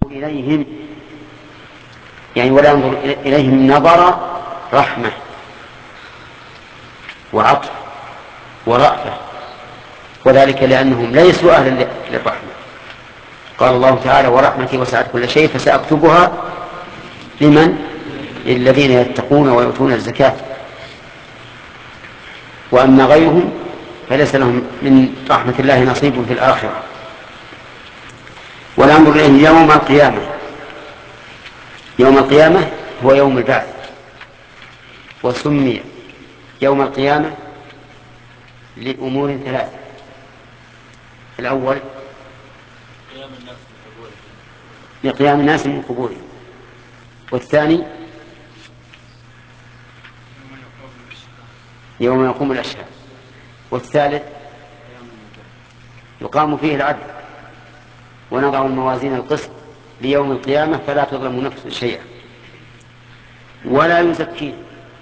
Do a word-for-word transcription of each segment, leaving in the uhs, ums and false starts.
إليهم يعني ولا ينظر إليهم نظر رحمة وعطف ورأفة، وذلك لأنهم ليسوا أهلا للرحمة. قال الله تعالى: ورحمتي وسعت كل شيء فسأكتبها لمن؟ للذين يتقون ويؤتون الزكاة. وأما غيرهم فليس لهم من رحمة الله نصيب في الآخرة. ولا ينظر إليهم يوم القيامة. يوم القيامة هو يوم البعث، وسمي يوم القيامة لأمور ثلاثة: الأول لقيام الناس من قبورهم، والثاني يوم يقوم الأشهاد، والثالث يقام فيه العدل ونضع الموازين القسط ليوم القيامة فلا تظلم نفس شيئا ولا يزكيهم،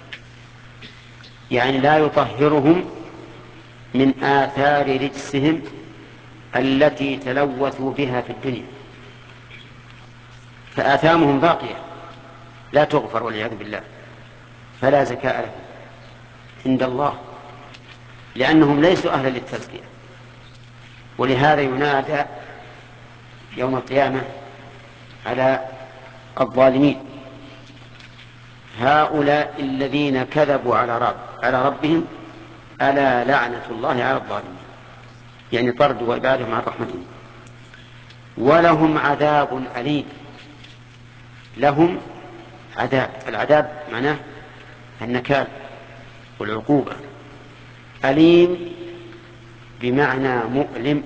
يعني لا يطهرهم من آثار رجسهم التي تلوثوا بها في الدنيا، فآثامهم باقية لا تغفر والعياذ بالله، فلا زكاة لهم عند الله لأنهم ليسوا أهلا للتزكية. ولهذا ينادى يوم القيامة على الظالمين: هؤلاء الذين كذبوا على رب على ربهم ألا لعنة الله على الظالمين، يعني طرد وإبادهم عن رحمته. ولهم عذاب أليم. لهم عذاب، العذاب معناه النكال والعقوبة. أليم بمعنى مؤلم،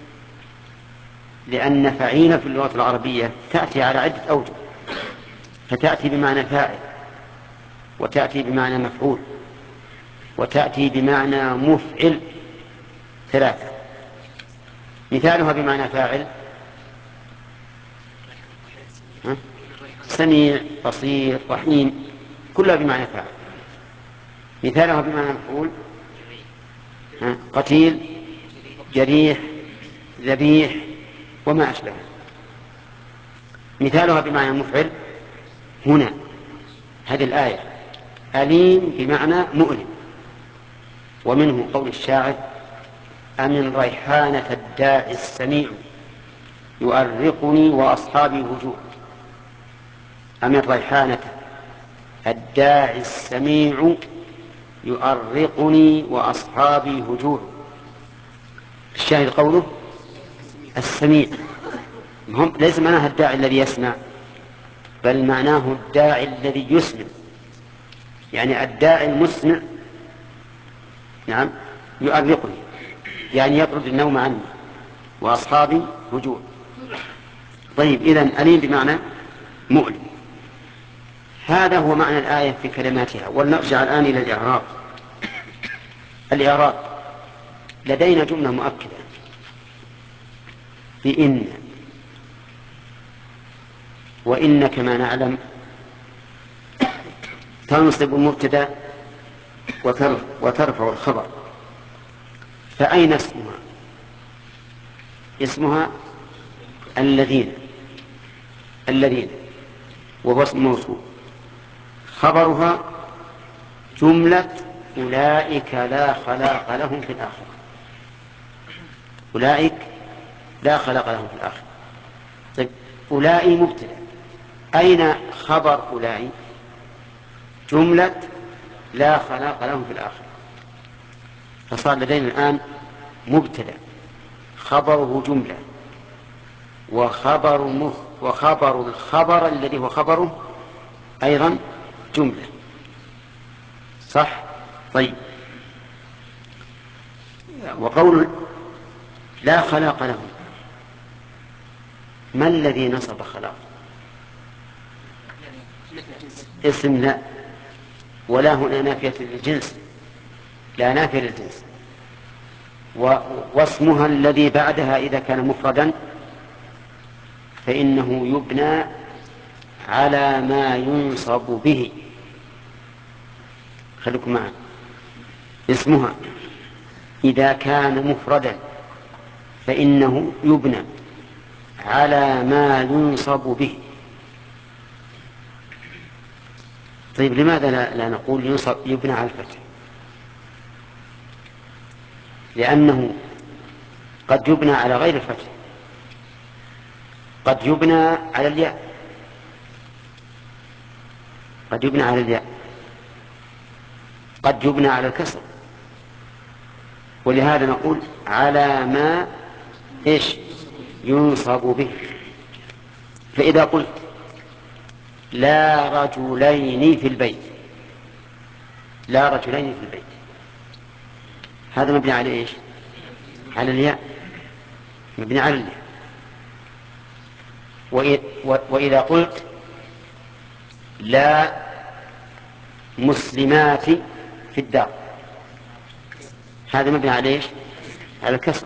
لأن فعيل في اللغة العربية تأتي على عدة أوجه، فتأتي بمعنى فاعل، وتأتي بمعنى مفعول، وتأتي بمعنى مفعل، ثلاثة. مثالها بمعنى فاعل: سميع، بصير، رحيم، كلها بمعنى فاعل. مثالها بمعنى مفعول: قتيل، جريح، ذبيح، وما أشبه. مثالها بمعنى مفعل هنا هذه الآية: أليم بمعنى مؤلم. ومنه قول الشاعر: أمن ريحانة الداعي السميع يؤرقني وأصحابي هجوع. أمن ريحانة الداعي السميع يؤرقني وأصحابي هجوع. الشاهد قوله السميع، ليس معناه الداعي الذي يسمع، بل معناه الداعي الذي يسمع، يعني الداعي المسمع. نعم، يؤرقني يعني يطرد النوم عني، وأصحابي هجوع. طيب، إذن أليم بمعنى مؤلم. هذا هو معنى الآية في كلماتها. ولنرجع الآن إلى الإعراب. الإعراب لدينا جملة مؤكدة بإن، وإن كما نعلم تنصب المبتدأ وترفع الخبر. فأين اسمها؟ اسمها الذين، الذين وهو اسم موصول. خبرها جملة أولئك لا خلاق لهم في الآخرة. أولئك لا خلاق لهم في الآخرة. طيب، أولئك مبتدأ، أين خبر أولئك؟ جملة لا خلاق لهم في الآخرة. فصار لدينا الآن مبتدأ خبره جملة، وخبر مخ وخبر الخبر الذي هو خبره أيضا جملة، صح؟ طيب، وقول لا خلاق لهم، ما الذي نصب خلاق؟ اسم لا، ولا هنا نافية للجنس، لا نافية للجنس. واسمها الذي بعدها إذا كان مفردا فإنه يبنى على ما ينصب به. خليكم معنا. اسمها إذا كان مفردا فإنه يبنى على ما ينصب به. طيب لماذا لا, لا نقول ينصب يبنى على الفتح؟ لأنه قد يبنى على غير الفتح، قد يبنى على الياء، قد يبنى على الياء، قد يبنى على الكسر، ولهذا نقول على ما إيش ينصب به. فإذا قلت لا رجلين في البيت، لا رجلين في البيت، هذا مبني على إيش؟ على الياء، مبني على الياء. وإذا قلت لا مسلمات في الدار، هذا مبني على إيش؟ على الكسر،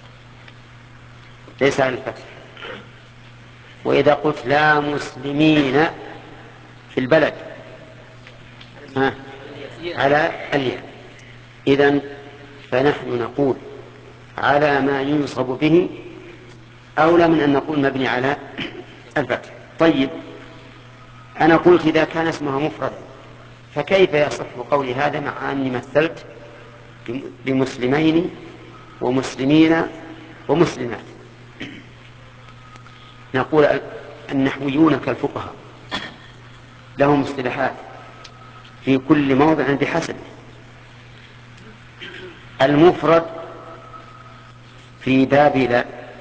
ليس على الفتح. وإذا قلت لا مسلمين في البلد، ها على الياء. إذن فنحن نقول على ما ينصب به أولى من أن نقول مبني على الفتح. طيب أنا قلت إذا كان اسمها مفردا فكيف يصح قولي هذا مع أني مثلت بمسلمين ومسلمين ومسلمات؟ نقول النحويون كالفقهاء لهم اصطلاحات في كل موضع بحسبه. المفرد في باب لا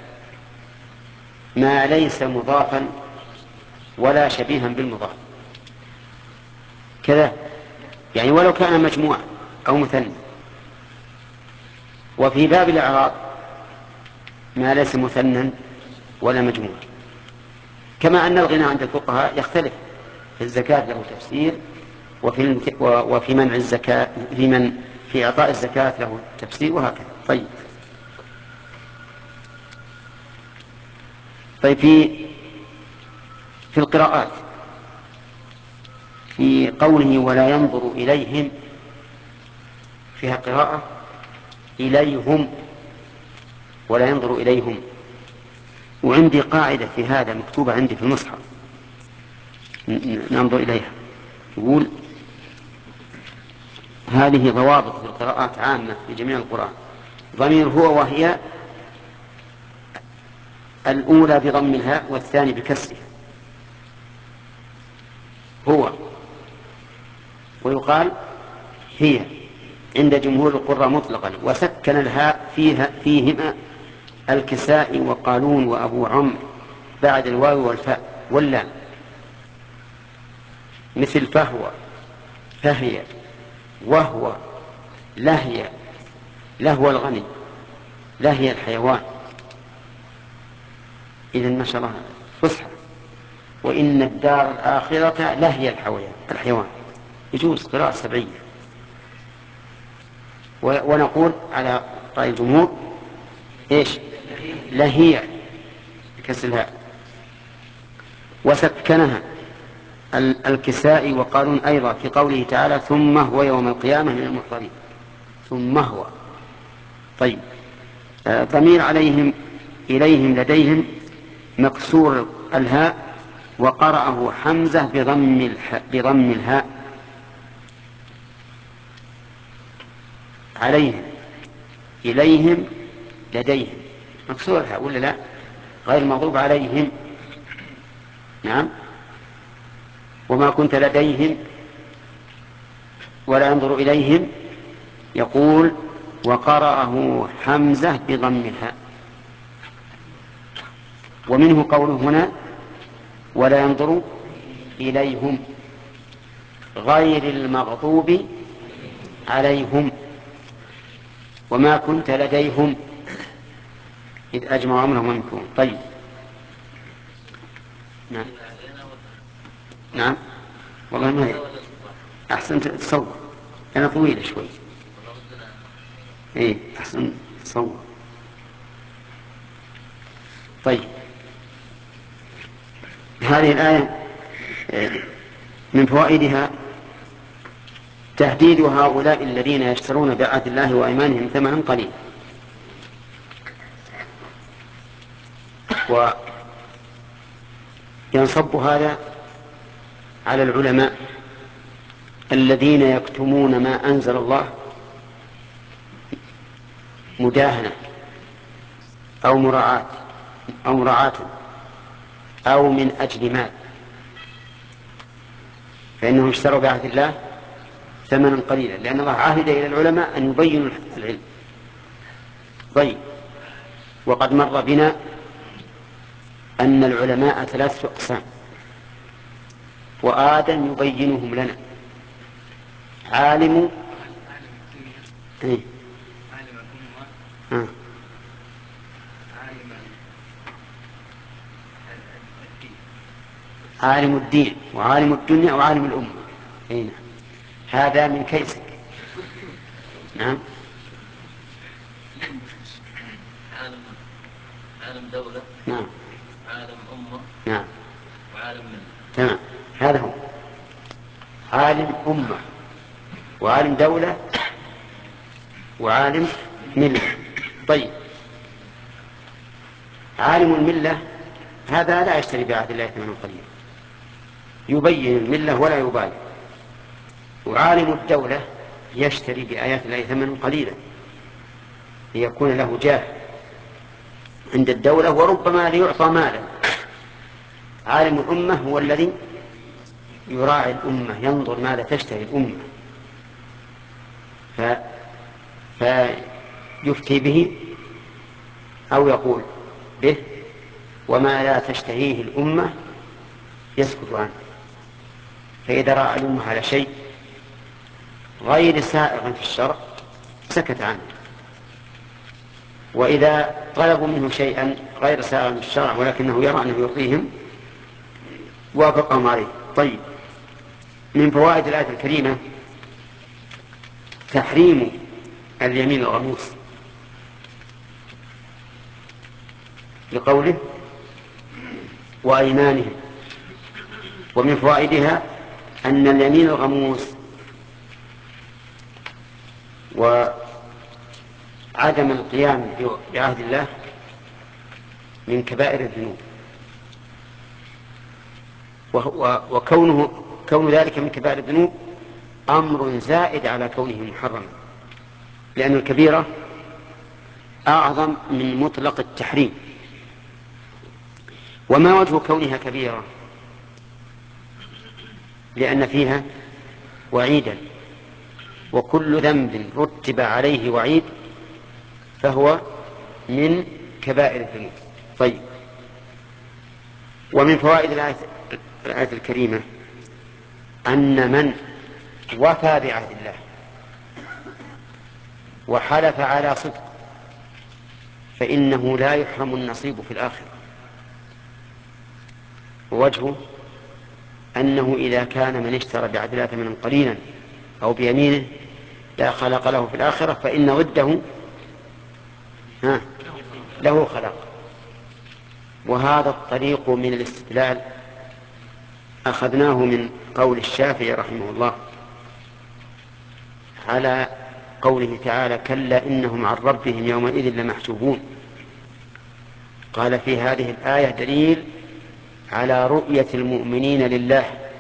ما ليس مضافا ولا شبيها بالمضاف كذا، يعني ولو كان مجموعا أو مثنى. وفي باب الإعراب ما ليس مثنى ولا مجموع. كما أن الغنى عند الفقهاء يختلف، في الزكاة له تفسير، وفي وفي منع الزكاة في من في إعطاء الزكاة له تفسير، وهكذا. طيب طيب في في القراءات في قوله ولا ينظر إليهم فيها قراءة إليهم ولا ينظر إليهم، وعندي قاعدة في هذا مكتوبة عندي في المصحف ننظر إليها، يقول هذه ضوابط في القراءات عامة في جميع القرآن. ضمير هو وهي الأولى بضم الهاء والثاني بكسرها هو، ويقال هي عند جمهور القراء مطلقا، وسكن الهاء فيها فيهما الكسائي وقالون وأبو عمرو بعد الواو والفاء واللام، مثل فهو فهي وهو لهي لهو الغني لهي الحيوان. إذن ما شاء الله فصحى. وإن الدار الآخرة لهي الحيوان، يجوز قراءة سبعية. ونقول على رأي الجمهور إيش لهي بكسر الهاء. وسكنها الكسائي وقالون أيضا في قوله تعالى ثم هو يوم القيامة من المحضرين، ثم هو. طيب ضمير عليهم إليهم لديهم مكسور الهاء، وقرأه حمزة بضم, بضم الهاء عليهم إليهم لديهم مكسور الهاء ولا لا؟ غير مغضوب عليهم. نعم. وما كنت لديهم ولا ينظر إليهم، يقول وقرأه حمزة بضم الهاء. ومنه قوله هنا ولا ينظر إليهم غير المغضوب عليهم، وما كنت لديهم إذ أجمعوا أمرهم ويمكرون. طيب نعم نعم والله ما هي أحسن تصور، أنا طويلة شوي. إيه أحسن تصور. طيب هذه الآية من فوائدها تهديد هؤلاء الذين يشترون بعهد الله وأيمانهم ثمنا قليلا، ينصب هذا على العلماء الذين يكتمون ما أنزل الله مداهنة أو مراعاة أو مراعاة أو من أجل مال، فإنهم اشتروا بعهد الله ثمنا قليلا، لأن الله عهد إلى العلماء أن يبينوا العلم. طيب، وقد مر بنا أن العلماء ثلاثة أقسام، وآدم يبينهم لنا. عالم إيه؟ عالم الأمة، آه. عالم الدين، عالم الدين وعالم الدنيا وعالم الأمة. إيه؟ هذا من كيسك. نعم. عالم عالم دولة، نعم. عالم أمة، نعم. وعالم ملة. تمام، هذا هو عالم أمة وعالم دولة وعالم ملة. طيب، عالم الملة هذا لا يشتري بعهد الله ثمنا قليلا، يبين الملة ولا يبالي. وعالم الدولة يشتري بآيات الله ثمنا قليلا ليكون له جاه عند الدولة وربما ليعطى مالا. عالم الأمة هو الذي يراعي الأمة، ينظر ماذا تشتهي الأمة ف... فيفتي به أو يقول به، وما لا تشتهيه الأمة يسكت عنه. فإذا رأى الأمة على شيء غير سائغ في الشرع سكت عنه، وإذا طلبوا منه شيئا غير سائغ في الشرع ولكنه يرى أنه يرضيهم وافقهم عليه. طيب، من فوائد الآية الكريمة تحريم اليمين الغموس لقوله وأيمانهم. ومن فوائدها أن اليمين الغموس وعدم القيام بعهد الله من كبائر الذنوب، وكونه كون ذلك من كبائر الذنوب أمر زائد على كونه محرما، لأن الكبيرة أعظم من مطلق التحريم. وما وجه كونها كبيرة؟ لأن فيها وعيدا، وكل ذنب رتب عليه وعيد فهو من كبائر الذنوب. طيب، ومن فوائد الآية الكريمة أن من وفى بعهد الله وحلف على صدق فإنه لا يحرم النصيب في الآخرة. ووجهه أنه إذا كان من اشترى بعهد الله ثمنا قليلا أو بيمينه لا خلق له في الآخرة فإن ضده ها له خلق. وهذا الطريق من الاستدلال أخذناه من قول الشافعي رحمه الله على قوله تعالى كلا إنهم عن ربهم يومئذ لمحجوبون. قال في هذه الآية دليل على رؤية المؤمنين لله.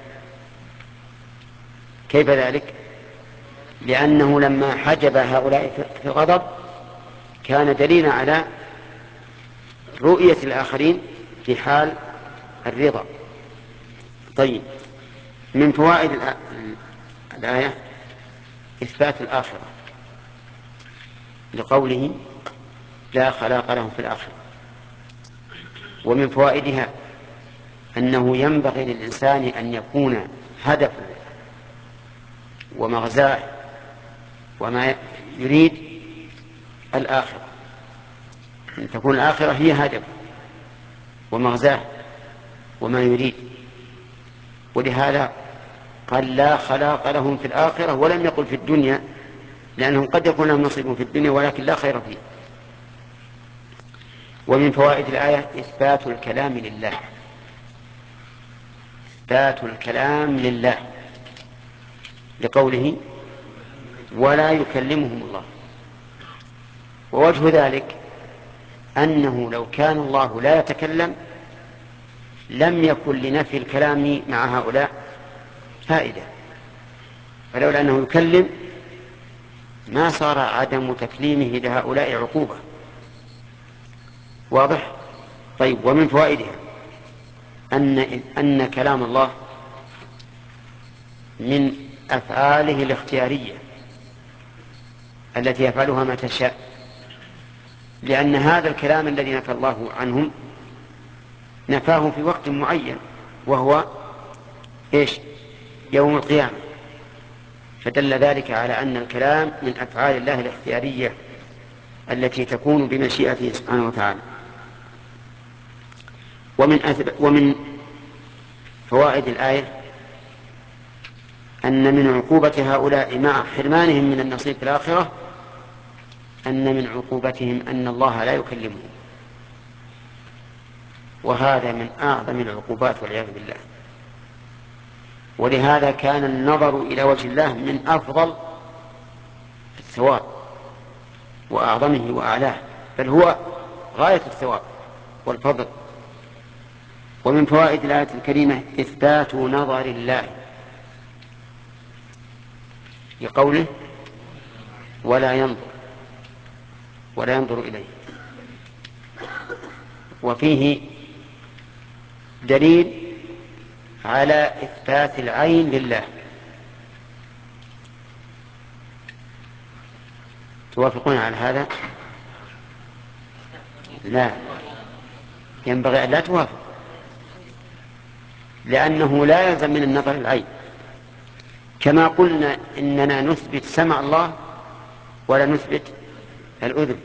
كيف ذلك؟ لأنه لما حجب هؤلاء في الغضب كان دليلا على رؤية الآخرين في حال الرضا. طيب، من فوائد الآية إثبات الآخرة لقوله لا خلاق لهم في الآخرة. ومن فوائدها أنه ينبغي للإنسان أن يكون هدفه ومغزاه وما يريد الآخرة، أن تكون الآخرة هي هدفه ومغزاه وما يريد. ولهذا قال لا خلاق لهم في الآخرة ولم يقل في الدنيا، لأنهم قد يكون لهم نصيب في الدنيا ولكن لا خير فيه. ومن فوائد الآية إثبات الكلام لله، إثبات الكلام لله لقوله ولا يكلمهم الله. ووجه ذلك أنه لو كان الله لا يتكلم لم يكن لنفي الكلام مع هؤلاء فائدة، فلولا أنه يكلم ما صار عدم تكليمه لهؤلاء عقوبة. واضح؟ طيب، ومن فوائدها أن, أن كلام الله من أفعاله الاختيارية التي يفعلها ما تشاء، لأن هذا الكلام الذي نفى الله عنهم نفاه في وقت معين وهو إيش؟ يوم القيامة، فدل ذلك على أن الكلام من أفعال الله الاختيارية التي تكون بمشيئته سبحانه وتعالى. ومن, أثب... ومن فوائد الآية أن من عقوبة هؤلاء مع حرمانهم من النصيب في الآخرة أن من عقوبتهم أن الله لا يكلمهم، وهذا من أعظم العقوبات والعياذ بالله. ولهذا كان النظر إلى وجه الله من أفضل الثواب وأعظمه وأعلاه، بل هو غاية الثواب والفضل. ومن فوائد الآية الكريمة إثبات نظر الله لقوله ولا ينظر ولا ينظر إليه، وفيه دليل على إثبات العين لله. توافقون على هذا؟ لا، ينبغي أن لا توافق، لأنه لا يلزم من النظر العين، كما قلنا إننا نثبت سمع الله ولا نثبت الأذن،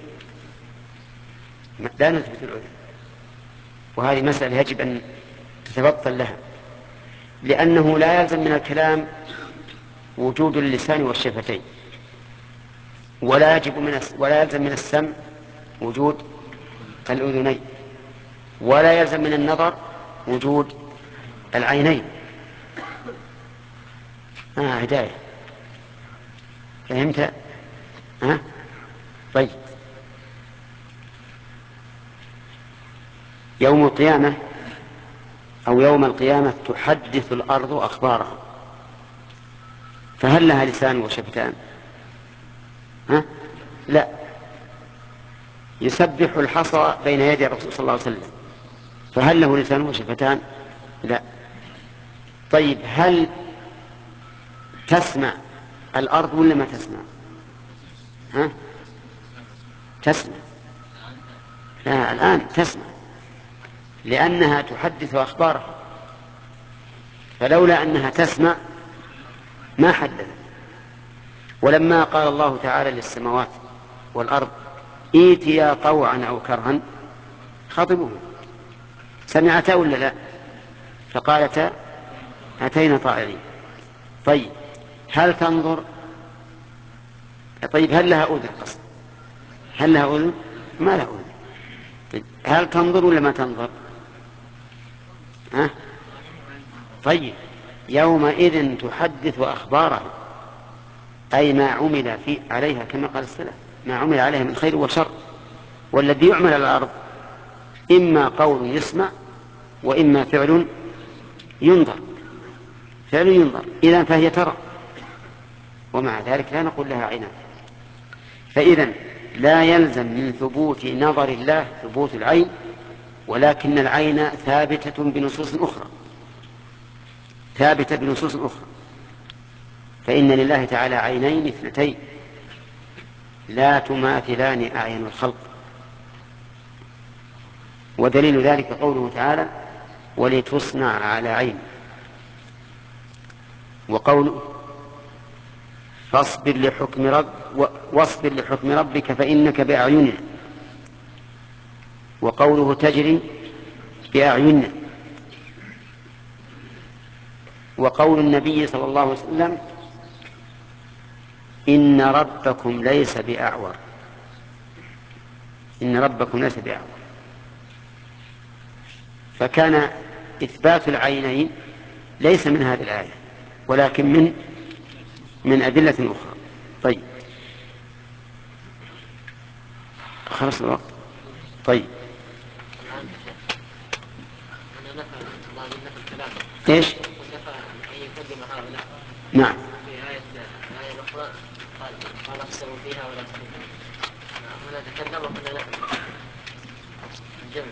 لا نثبت الأذن، وهذه مسألة يجب أن تتبطل لها، لأنه لا يلزم من الكلام وجود اللسان والشفتين، ولا يجب من ولا يلزم من السمع وجود الأذنين، ولا يلزم من النظر وجود العينين. آه هداية، فهمت؟ ها؟ طيب، يوم القيامة أو يوم القيامة تحدث الأرض أخبارها، فهل لها لسان وشفتان؟ ها؟ لا، يسبح الحصى بين يدي الرسول صلى الله عليه وسلم، فهل له لسان وشفتان؟ لا. طيب، هل تسمع الأرض ولا ما تسمع؟ ها؟ تسمع. لا، الآن تسمع، لأنها تحدث أخبارها، فلولا أنها تسمع ما حدثت. ولما قال الله تعالى للسماوات والأرض ائتيا طوعا أو كرها خاطبه، سمعتا ولا لا؟ فقالتا أتينا طائعين. طيب، هل تنظر؟ طيب، هل لها أذن؟ قصد هل لها أذن؟ ما لها أذن. طيب، هل تنظر ولا ما تنظر؟ ها؟ طيب، يومئذ تحدث أخبارها، أي ما عمل في عليها، كما قال السلف ما عمل عليها من خير وشر. والذي يعمل على الأرض إما قول يسمع وإما فعل ينظر، فعل ينظر، إذن فهي ترى، ومع ذلك لا نقول لها عينان. فإذن لا يلزم من ثبوت نظر الله ثبوت العين، ولكن العين ثابتة بنصوص أخرى، ثابتة بنصوص أخرى. فإن لله تعالى عينين اثنتين لا تماثلان أعين الخلق، ودليل ذلك قوله تعالى ولتصنع على عين، وقوله فاصبر لحكم رب واصبر لحكم ربك فإنك بأعيننا، وقوله تجري بأعيننا، وقول النبي صلى الله عليه وسلم إن ربكم ليس بأعور، إن ربكم ليس بأعور. فكان إثبات العينين ليس من هذه الآية، ولكن من من أدلة أخرى. طيب، خلص الوقت. طيب، أنا نفهم إيش؟ نعم. في آية الآية الأخرى قال قال اخسروا فيها ولا تكلموا. هنا تكلموا هنا لا. الجمع.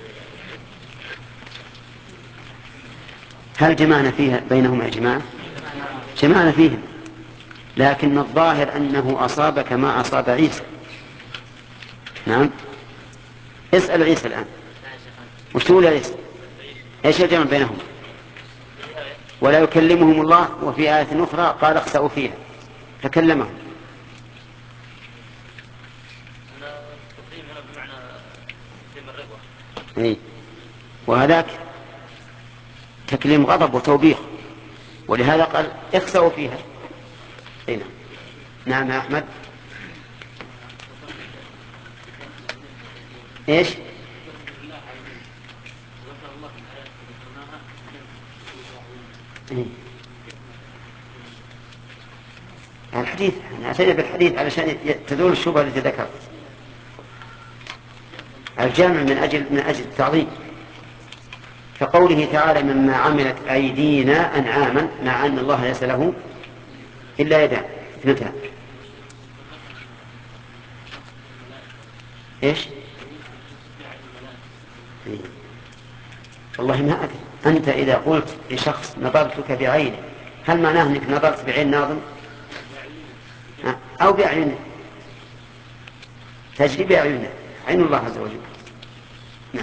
هل جمعنا فيها بينهما إجماع؟ جمعنا فيهم، لكن الظاهر أنه أصاب كما أصاب عيسى. نعم. اسأل عيسى الآن وش تقول عيسى؟ ايش الجمع بينهم؟ ولا يكلمهم الله، وفي آية أخرى قال اخسأوا فيها فكلمهم. إيه؟ وهذاك تكليم غضب وتوبيخ، ولهذا قال اخسأوا فيها. إيه؟ نعم يا أحمد. ايش؟ إيه؟ الحديث أنا أتينا بالحديث علشان تدور الشبهة التي ذكرت. الجمع من أجل من أجل التعظيم، كقوله تعالى مما عملت أيدينا أنعاما، مع أن الله ليس له إلا يدان اثنتان. إيش؟ إيه؟ والله ما أدري. أنت إذا قلت لشخص نظرتك بعينه، هل معناه أنك نظرت بعين ناظم أو بأعينه؟ تجري بأعينه، عين الله عز وجل. نعم.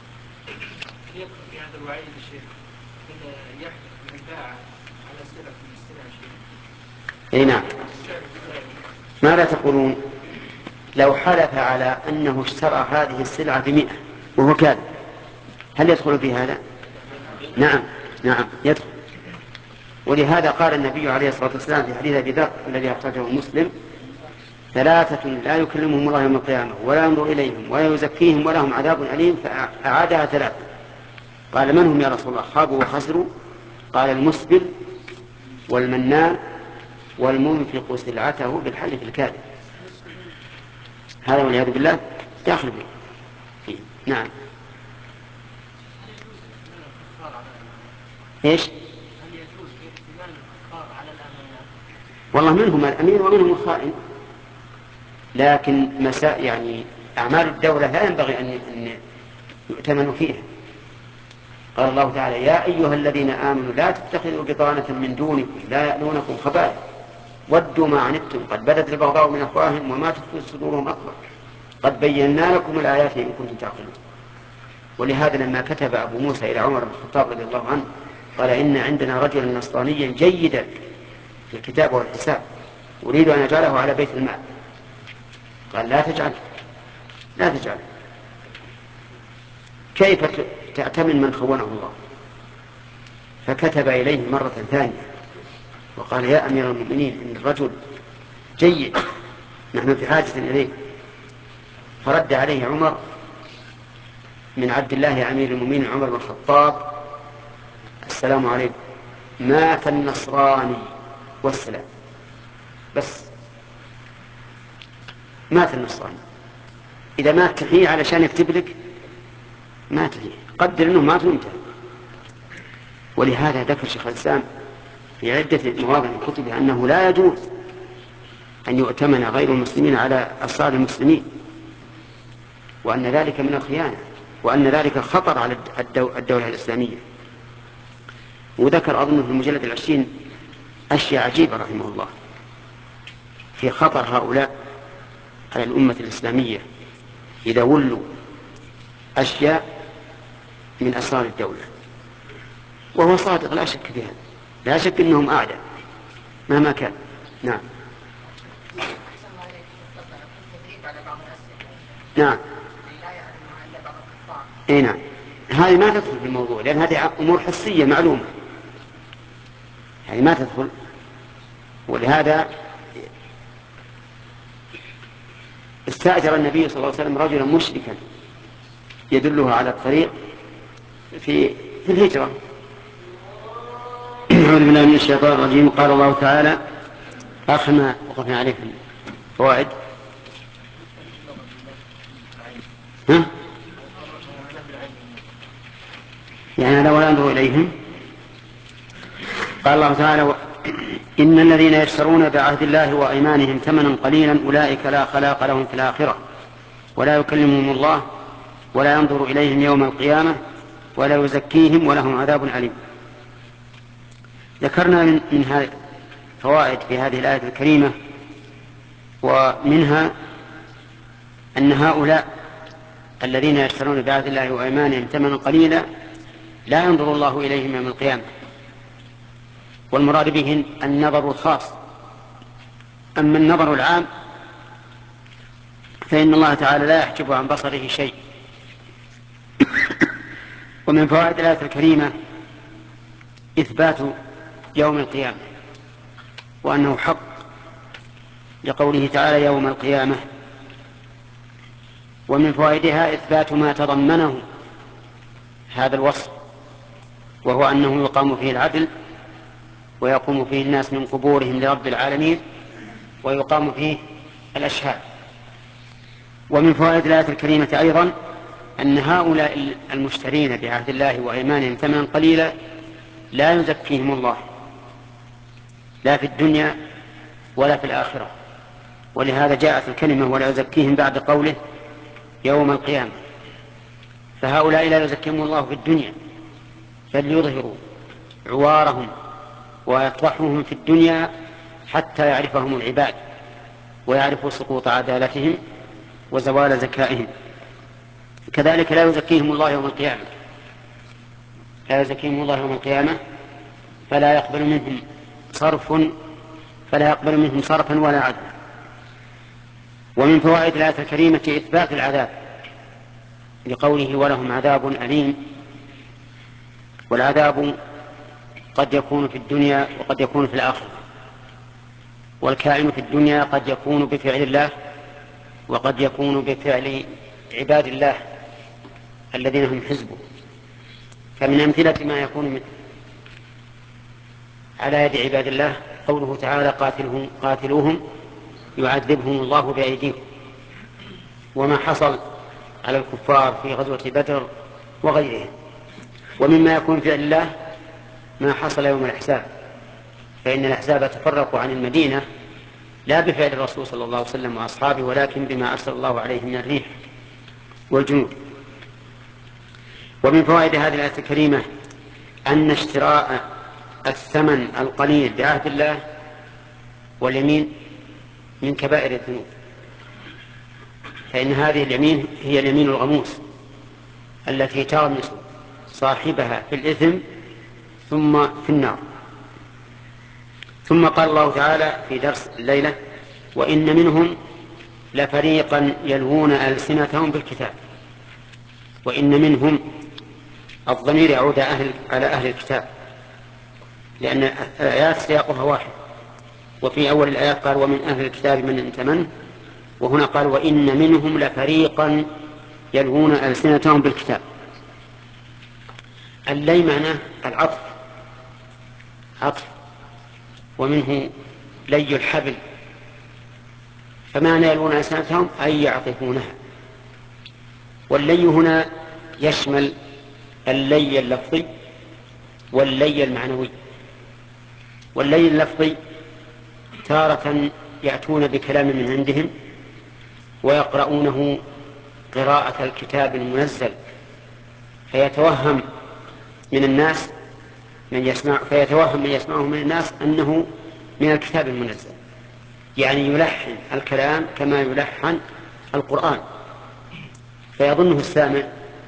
في هذا الوعيد الشيخ يحدث من باع على سلعة من السلع شيء. اي نعم. ماذا تقولون لو حلف على أنه اشترى هذه السلعة بمئة وهو كاذب، هل يدخل في هذا؟ نعم نعم يدخل. ولهذا قال النبي عليه الصلاة والسلام في حديث أبي ذر الذي أخرجه مسلم: ثلاثة لا يكلمهم الله يوم القيامة ولا ينظر إليهم ولا يزكيهم ولهم عذاب أليم، فأعادها ثلاثة. قال: من هم يا رسول الله؟ خابوا وخسروا. قال: المسبل والمنان والمنفق سلعته بالحلف الكاذب. هذا والعياذ بالله داخل به. نعم. ايش؟ هل يجوز ائتمان الكفار على الأمانات؟ والله منهم الأمين ومنهم الخائن، لكن مساء يعني أعمال الدولة لا ينبغي أن يؤتمن فيها. قال الله تعالى: يا أيها الذين آمنوا لا تتخذوا بطانة من دونكم لا يألونكم خبالا ودوا ما عنتم قد بدت البغضاء من أفواههم وما تخفي صدورهم أكبر قد بينا لكم الآيات إن كنتم تعقلون. ولهذا لما كتب أبو موسى إلى عمر بن الخطاب رضي الله عنه قال: إن عندنا رجلا نصرانيا جيدا في الكتاب والحساب أريد أن أجعله على بيت المال. قال: لا تجعل لا تجعل كيف تأتمن من خونه الله؟ فكتب إليه مرة ثانية وقال: يا أمير المؤمنين إن الرجل جيد نحن في حاجة إليه. فرد عليه عمر من عبد الله أمير المؤمنين عمر بن الخطاب: السلام عليكم، مات النصراني والسلام. بس مات النصراني، إذا مات تحيي علشان يكتب لك ما تحيي، قدر أنه مات وانتهى. ولهذا ذكر شيخ الإسلام في عدة مواضع من كتبه أنه لا يجوز أن يؤتمن غير المسلمين على أسرار المسلمين، وأن ذلك من الخيانة، وأن ذلك خطر على الدولة الإسلامية. وذكر أظن في المجلد العشرين أشياء عجيبة رحمه الله في خطر هؤلاء على الأمة الإسلامية إذا ولوا أشياء من أسرار الدولة، وهو صادق لا شك فيها، لا شك أنهم أعداء مهما كان. نعم. نعم. اي نعم. هذه ما تدخل في الموضوع لأن هذه أمور حسية معلومة، يعني ما تدخل. ولهذا استأجر النبي صلى الله عليه وسلم رجلا مشركا يدله على الطريق في في الهجرة. أعوذ بالله من الشيطان الرجيم. قال الله تعالى: آخر وقفنا عليه فوائد. ها؟ يعني لو لا أنظر إليهم قال الله تعالى: إن الذين يشترون بعهد الله وأيمانهم ثمنا قليلا أولئك لا خلاق لهم في الآخرة ولا يكلمهم الله ولا ينظر إليهم يوم القيامة ولا يزكيهم ولهم عذاب أليم. ذكرنا من هذه فوائد في هذه الآية الكريمة، ومنها أن هؤلاء الذين يشترون بعهد الله وأيمانهم ثمنا قليلا لا ينظر الله إليهم يوم القيامة، والمراد به النظر الخاص. أما النظر العام فإن الله تعالى لا يحجب عن بصره شيء. ومن فوائد الآية الكريمة إثبات يوم القيامة وأنه حق، لقوله تعالى: يوم القيامة. ومن فوائدها إثبات ما تضمنه هذا الوصف، وهو أنه يقام فيه العدل ويقوم فيه الناس من قبورهم لرب العالمين ويقام فيه الأشهاد. ومن فوائد الآية الكريمة أيضا أن هؤلاء المشترين بعهد الله وأيمانهم ثمنا قليلا لا يزكيهم الله لا في الدنيا ولا في الآخرة، ولهذا جاءت الكلمة ولا يزكيهم بعد قوله يوم القيامة. فهؤلاء لا يزكيهم الله في الدنيا، فليظهروا عوارهم ويطرحوهم في الدنيا حتى يعرفهم العباد ويعرفوا سقوط عدالتهم وزوال زكائهم. كذلك لا يزكيهم الله يوم القيامة لا يزكيهم الله يوم القيامة فلا يقبل منهم صرف فلا يقبل منهم صرفا ولا عدلا. ومن فوائد الآية الكريمة إثبات العذاب لقوله: ولهم عذاب أليم. والعذاب قد يكون في الدنيا وقد يكون في الآخرة، والكائن في الدنيا قد يكون بفعل الله وقد يكون بفعل عباد الله الذين هم حزبه. فمن أمثلة ما يكون على يد عباد الله قوله تعالى: قاتلهم قاتلوهم يعذبهم الله بأيديهم، وما حصل على الكفار في غزوة بدر وغيرهم. ومما يكون فعل الله ما حصل يوم الأحزاب، فإن الأحزاب تفرقوا عن المدينة لا بفعل الرسول صلى الله عليه وسلم وأصحابه، ولكن بما أرسل الله عليه من الريح والجنود. ومن فوائد هذه الآية الكريمة أن اشتراء الثمن القليل بعهد الله واليمين من كبائر الذنوب، فإن هذه اليمين هي اليمين الغموس التي تغمس صاحبها في الإثم ثم في النار. ثم قال الله تعالى في درس الليلة: وإن منهم لفريقا يلوون ألسنتهم بالكتاب. وإن منهم الضمير يعود أهل على أهل الكتاب، لأن الآيات سياقها واحد، وفي أول الآيات قال: ومن أهل الكتاب من ائتمنه، وهنا قال: وإن منهم لفريقا يلوون ألسنتهم بالكتاب. اللي معناه العطف عطف، ومنه لي الحبل، فمعنى يلوون ألسنتهم أي يعطفونها. واللي هنا يشمل اللي اللفظي واللي المعنوي. واللي اللفظي تارة يأتون بكلام من عندهم ويقرؤونه قراءة الكتاب المنزل، فيتوهم من الناس من يسمع فيتوهم من يسمعه من الناس أنه من الكتاب المنزل، يعني يلحن الكلام كما يلحن القرآن، فيظنه السامع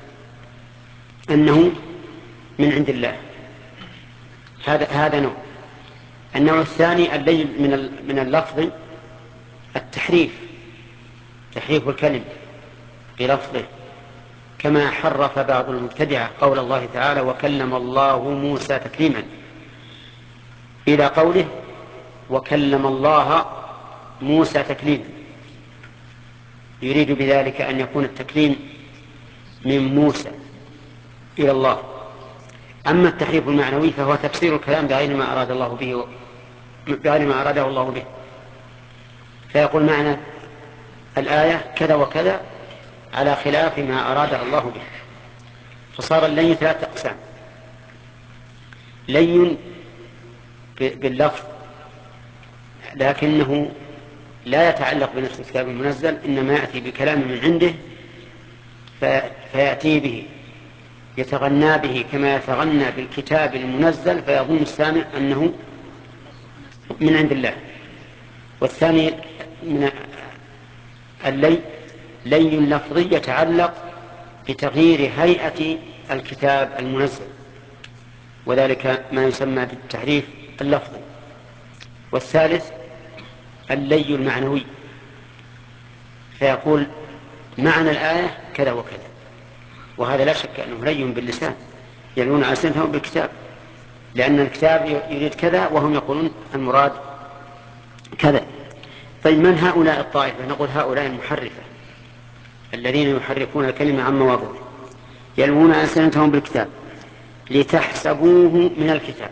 أنه من عند الله. هذا هذا نوع. النوع الثاني اللي من من اللفظ التحريف، تحريف الكلم بلفظه، كما حرف بعض المبتدعة قول الله تعالى: وكلم الله موسى تكليما، إلى قوله: وكلم الله موسى تكليما، يريد بذلك أن يكون التكليم من موسى إلى الله. أما التحريف المعنوي فهو تفسير الكلام بغير ما أراد الله به بغير ما أراده الله به، فيقول معنى الآية كذا وكذا على خلاف ما أراد الله به. فصار اللين ثلاثة أقسام: لين باللفظ، لكنه لا يتعلق بنفس الكتاب المنزل، إنما يأتي بكلام من عنده فيأتي به يتغنى به كما يتغنى بالكتاب المنزل، فيظن السامع أنه من عند الله. والثاني من اللي لي لفظي يتعلق بتغيير هيئة الكتاب المنزل، وذلك ما يسمى بالتحريف اللفظي. والثالث اللي المعنوي، فيقول معنى الآية كذا وكذا، وهذا لا شك أنه لي باللسان، يلون ألسنتهم بالكتاب، لأن الكتاب يريد كذا وهم يقولون المراد كذا. طيب من هؤلاء الطائفة؟ نقول هؤلاء المحرفة الذين يحرفون الكلمة عن مواضعه، يلوون ألسنتهم بالكتاب لتحسبوه من الكتاب.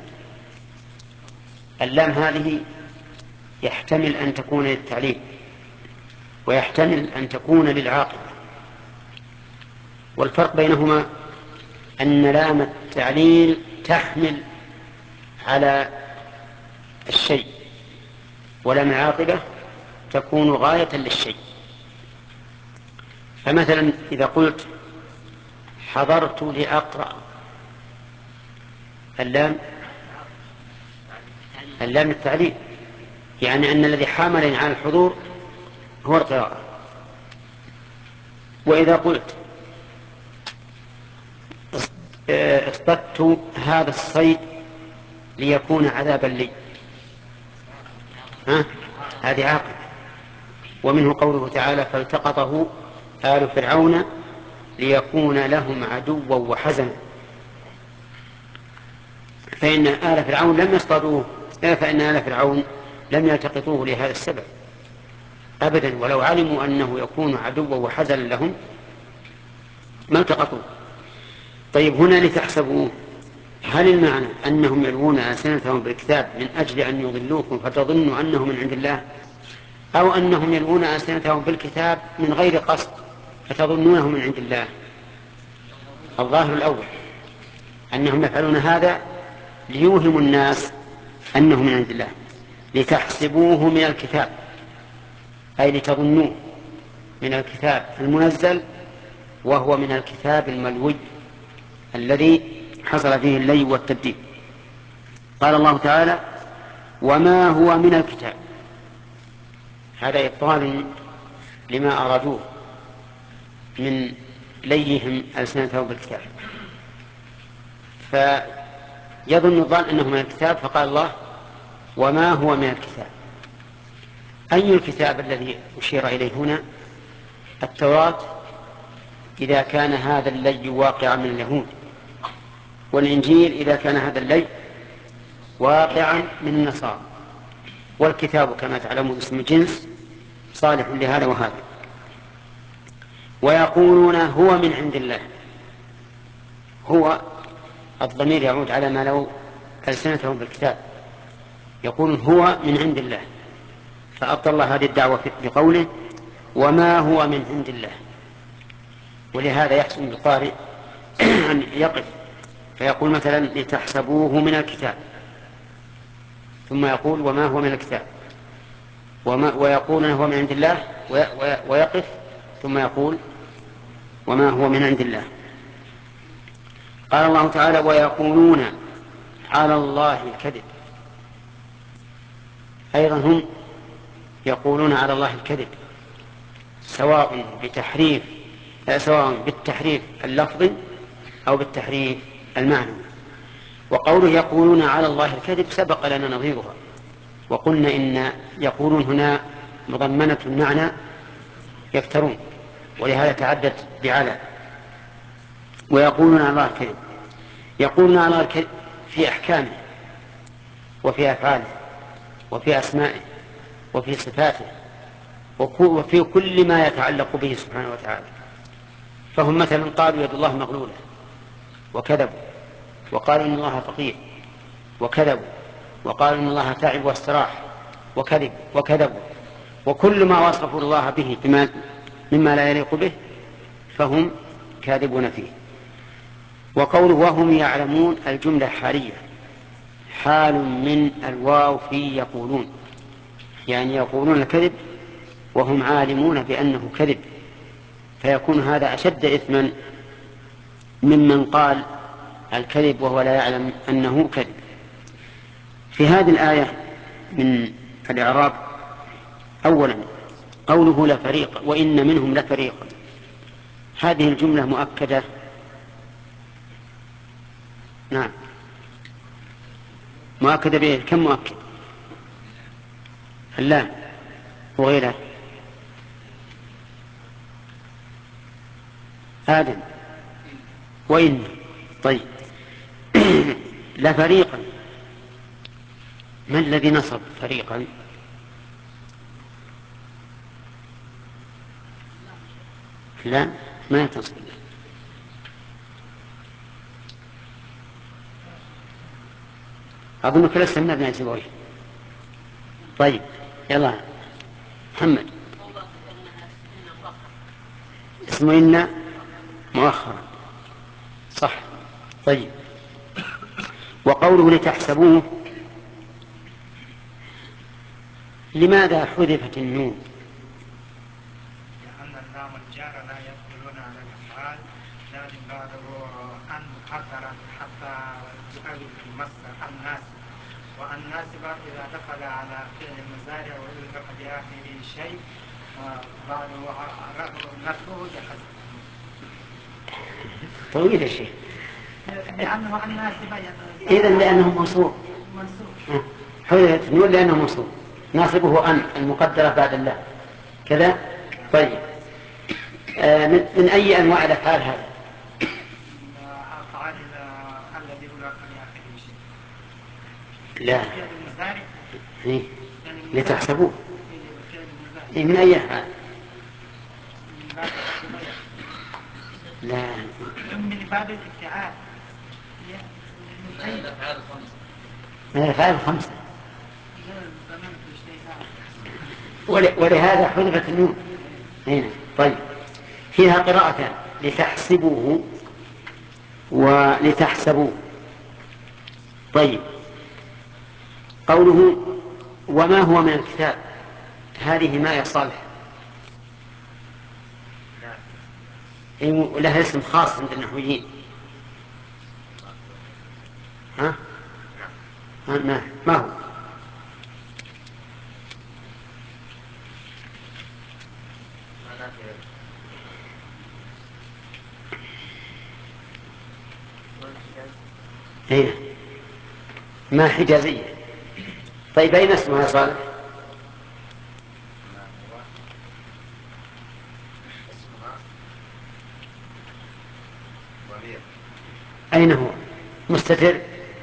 اللام هذه يحتمل أن تكون للتعليل ويحتمل أن تكون للعاقبة، والفرق بينهما أن لام التعليل تحمل على الشيء، ولام العاقبة تكون غاية للشيء. فمثلا إذا قلت حضرت لأقرأ، اللام اللام التعليل، يعني أن الذي حاملني على الحضور هو القراءة. وإذا قلت اصطدت هذا الصيد ليكون عذابا لي، ها؟ هذه عاقبة. ومنه قوله تعالى فالتقطه آل فرعون ليكون لهم عدوا وحزنا، فإن آل فرعون لم يصطادوه، فإن آل فرعون لم يلتقطوه لهذا السبب أبدا، ولو علموا أنه يكون عدوا وحزنا لهم ما التقطوه. طيب هنا لتحسبوه، هل المعنى أنهم يلوون ألسنتهم بالكتاب من أجل أن يضلوكم فتظنوا أنه من عند الله، أو أنهم يلوون ألسنتهم بالكتاب من غير قصد فتظنونه من عند الله؟ الظاهر الأول أنهم يفعلون هذا ليوهموا الناس أنه من عند الله، لتحسبوه من الكتاب أي لتظنوه من الكتاب المنزل، وهو من الكتاب الملوي الذي حصل فيه اللي والتبديل. قال الله تعالى وما هو من الكتاب، هذا إبطال لما أرادوه من ليهم ألسنتهم بالكتاب، فيظن الظان أنه من الكتاب، فقال الله وما هو من الكتاب. أي الكتاب الذي أشير إليه هنا؟ التوراة إذا كان هذا اللي واقعا من اليهود، والإنجيل إذا كان هذا اللي واقعا من النصارى، والكتاب كما تعلمون اسم الجنس صالح لهذا وهذا. ويقولون هو من عند الله، هو الضمير يعود على ما لو ألسنتهم بالكتاب، يقول هو من عند الله، فأبطل الله هذه الدعوة بقوله وما هو من عند الله. ولهذا يحسن القارئ أن يقف فيقول مثلا لتحسبوه من الكتاب، ثم يقول وما هو من الكتاب، وما ويقول هو من عند الله، ويقف ثم يقول وما هو من عند الله. قال الله تعالى ويقولون على الله الكذب، أيضا هم يقولون على الله الكذب، سواء بتحريف سواء بالتحريف اللفظي أو بالتحريف المعنوي. وقوله يقولون على الله الكذب سبق لنا نظيرها، وقلنا إن يقولون هنا مضمنة المعنى يفترون، ولهذا تعدت بعلى. ويقولون على الله الكذب، يقولون على الله الكذب في أحكامه وفي أفعاله وفي أسمائه وفي صفاته وفي كل ما يتعلق به سبحانه وتعالى. فهم مثلا قالوا يد الله مغلولة وكذبوا، وقالوا إن الله فقير وكذبوا، وقالوا إن الله تعب واستراح وكذب وكذبوا، وكل ما وصفوا الله به بما مما لا يليق به فهم كاذبون فيه. وقوله وهم يعلمون الجملة حالية، حال من الواو في يقولون، يعني يقولون الكذب وهم عالمون بأنه كذب، فيكون هذا أشد إثما ممن قال الكذب وهو لا يعلم أنه كذب. في هذه الآية من الإعراب: أولا قوله لفريق وإن منهم لفريقا، هذه الجملة مؤكدة. نعم مؤكدة به. كم مؤكد؟ اللام وغيره. آدم وإن. طيب لفريقا، ما الذي نصب فريقا؟ لا ما يتصل. أظن كل اسم مبني سواه. طيب يلا محمد. اسمه إن مؤخرا صح. طيب وقوله لتحسبوه، لماذا حذفت النون؟ لأن اللام الجار لا يدخلون على الأفعال، لكن بعده أن مقدرا حتى يؤول المصدر الناس، والناسب إذا دخل على فعل المضارع ويلحق بآخره شيء بعده نفسه بحذف. طويل الشيء. لأنه الناسب إذا لأنه منصوب. منصوب. حذفت النون لأنه منصوب، ناصبه أن المقدرة بعد الله كذا. طيب آه من, من أي أنواع الأفعال هذا؟ أفعال الذي يلحق بآخره شيء. لا إيه؟ لتحسبوه إيه؟ من أي أفعال؟ لا من باب الافتعال. من الأفعال الخمسة، ولهذا حذفت النون هنا. طيب فيها قراءتان: لتحسبوه ولتحسبوه. طيب قوله وما هو من الكتاب، هذه ما يصالح لها اسم خاص عند النحويين. ها؟ ما ما هو؟ هنا ما حجازية. طيب أين اسمها صالح؟ أين هو؟ مستتر؟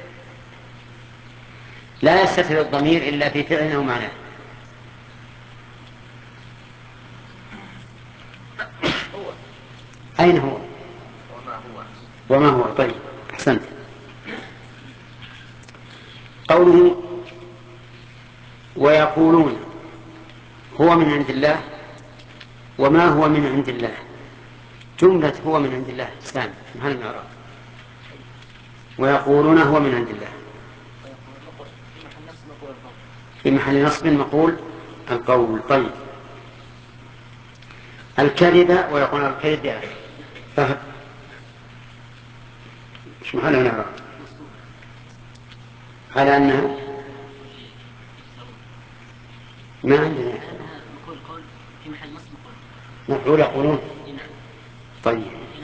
لا يستتر الضمير إلا في فعل أو معناه. أين هو؟ وما هو. طيب أحسنت. قوله ويقولون هو من عند الله وما هو من عند الله، جملة هو من عند الله سام هل نرى؟ ويقولون هو من عند الله في محل نصب مقول القول. طيب الكذب ويقولون الكذب يا أخي فهد ايش محل نرى على أنها ما عندنا مفعول يقولون. طيب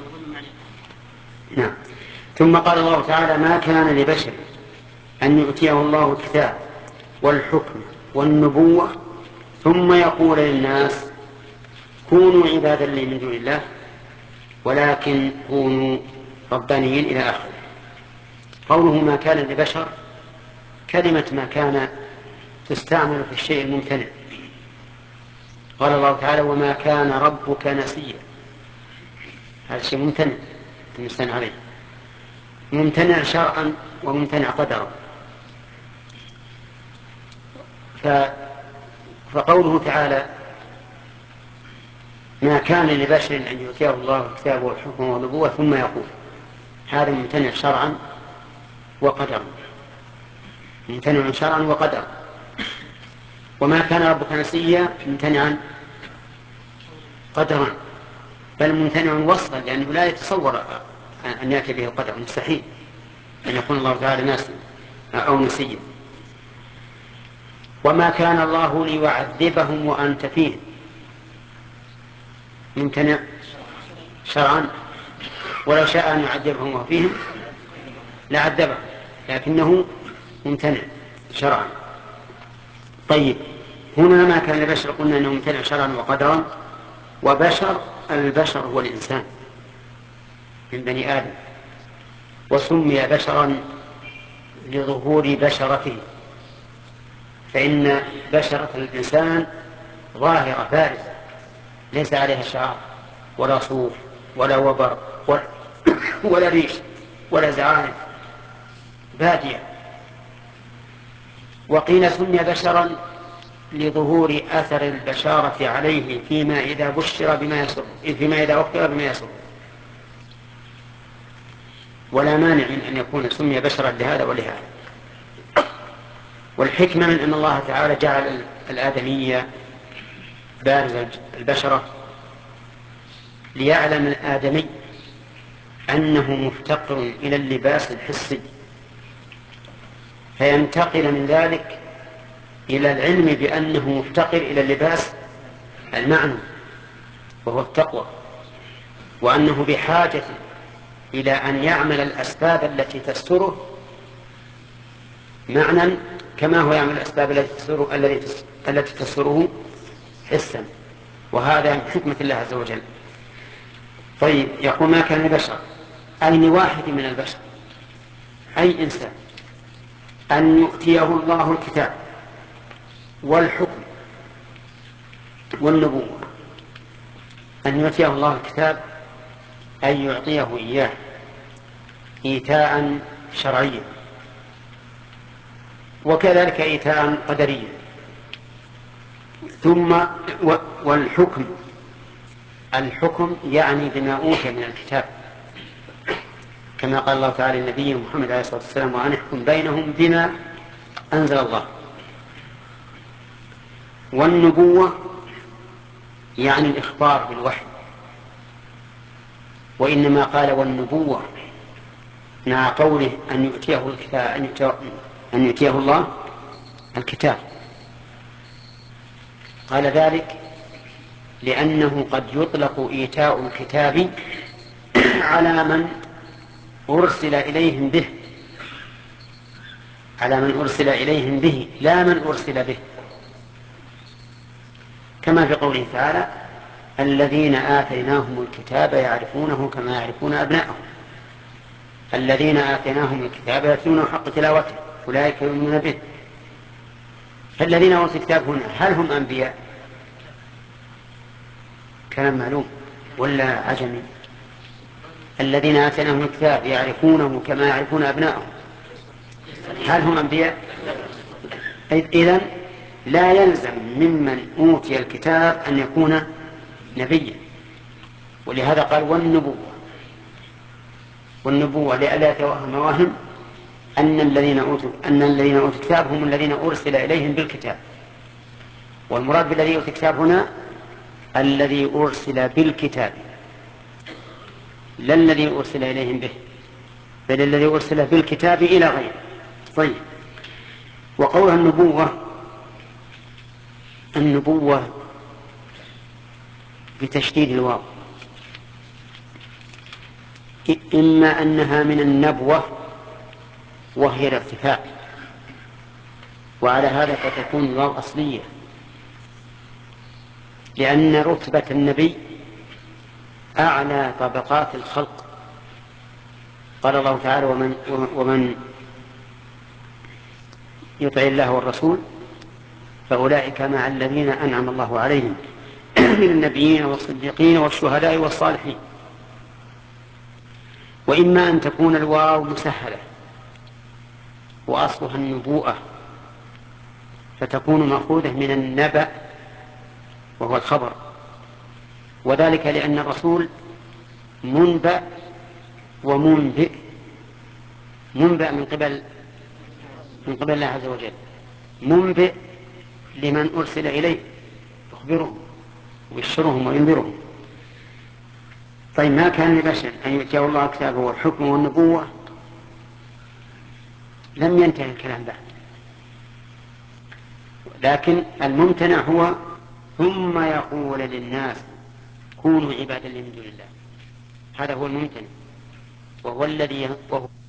نعم. ثم قال الله تعالى ما كان لبشر أن يؤتيه الله الكتاب والحكم والنبوة ثم يقول للناس كونوا عبادا لي من دون الله ولكن كونوا ربانيين إلى آخره. قوله ما كان لبشر، كلمة ما كان تستعمل في الشيء الممتنع. قال الله تعالى وما كان ربك نسيا، هذا شيء ممتنع المستنع عليه، ممتنع شرعا وممتنع قدرا. فقوله تعالى ما كان لبشر أن يؤتيه الله الكتاب والحكم والنبوة ثم يقول، هذا ممتنع شرعا وقدرا. ممتنع شرعا وقدرا. وما كان ربك نسيا ممتنعا قدرا، بل ممتنع وصفا، لأنه لا يتصور أن يأتي به القدر، مستحيل أن يكون الله تعالى ناسيا أو نسيا. وما كان الله ليعذبهم وأنت فيهم ممتنع شرعا، ولو شاء أن يعذبهم وفيهم لعذبهم، لكنه ممتنع شرعا. طيب، هنا ما كان البشر قلنا أنه ممتنع شرعا وقدرا. وبشر البشر هو الإنسان من بني آدم، وسمي بشرا لظهور بشرته، فإن بشرة الإنسان ظاهرة بارزة ليس عليها شعر ولا صوف ولا وبر ولا, ولا ريش ولا زعانف، بادية. وقيل سمي بشرا لظهور أثر البشارة عليه فيما إذا بشر بما يسر، فيما إذا أخبر بما يسر. ولا مانع من أن يكون سمي بشرا لهذا ولهذا. والحكمة من أن الله تعالى جعل الآدمية بارز البشرة ليعلم الآدمي أنه مفتقر إلى اللباس الحسي، فينتقل من ذلك إلى العلم بأنه مفتقر إلى اللباس المعنوي وهو التقوى، وأنه بحاجة إلى أن يعمل الأسباب التي تستره معنى كما هو يعمل الأسباب التي تستره, التي تستره حسا. وهذا من حكمة الله عز وجل. طيب، يقول ما كان البشر أي لواحد من البشر أي إنسان أن يؤتيه الله الكتاب والحكم والنبوة. أن يؤتيه الله الكتاب أن يعطيه إياه إيتاء شرعيا، وكذلك إيتاء قدريا. ثم والحكم، الحكم يعني بما أوتي من الكتاب، كما قال الله تعالى للنبي محمد عليه الصلاة والسلام وأن احكم بينهم بما أنزل الله. والنبوة يعني الإخبار بالوحي، وإنما قال والنبوة مع قوله أن يؤتيه الكتاب أن يؤتيه, أن يؤتيه الله الكتاب. قال ذلك لأنه قد يطلق إيتاء الكتاب على من أرسل إليهم به، على من أرسل إليهم به لا من أرسل به، كما في قوله تعالى الذين آتيناهم الكتاب يعرفونه كما يعرفون أبناءهم. الذين آتيناهم الكتاب يتلونه حق تلاوته أولئك يؤمنون به. فالذين أوتوا الكتاب هنا هل هم أنبياء؟ كلام معلوم ولا عجمي؟ الذين آتيناهم الكتاب يعرفونه كما يعرفون أبناءهم، هل هم أنبياء؟ إذن لا يلزم ممن أوتي الكتاب أن يكون نبيا. ولهذا قال والنبوة، والنبوة لئلا يتوهم واهم أن الذين أوتوا أن الذين أوتوا الكتاب هم الذين أرسل إليهم بالكتاب. والمراد بالذي أوتوا الكتاب هنا الذي أرسل بالكتاب، لا الذي أرسل إليهم به، بل الذي أرسل بالكتاب إلى غيره. طيب، وقولها النبوة، النبوة بتشديد الواو، إما أنها من النبوة وهي الارتفاع، وعلى هذا فتكون الواو أصلية، لأن رتبة النبي أعلى طبقات الخلق. قال الله تعالى ومن, ومن يطع الله والرسول فأولئك مع الذين أنعم الله عليهم من النبيين والصديقين والشهداء والصالحين. وإما أن تكون الواو مسهلة وأصلها النبوءة فتكون مأخوذة من النبأ وهو الخبر، وذلك لأن الرسول منبأ ومنبئ. منبأ من قبل من قبل الله عز وجل، منبئ لمن أرسل إليه يخبرهم ويبشرهم وينذرهم. طيب ما كان لبشر أن يؤتيه الله كتابه والحكم والنبوة لم ينتهي الكلام بعد، لكن الممتنع هو ثم يقول للناس كونوا عبادا لي من دون الله، هذا هو الممتنع، وهو الذي وهو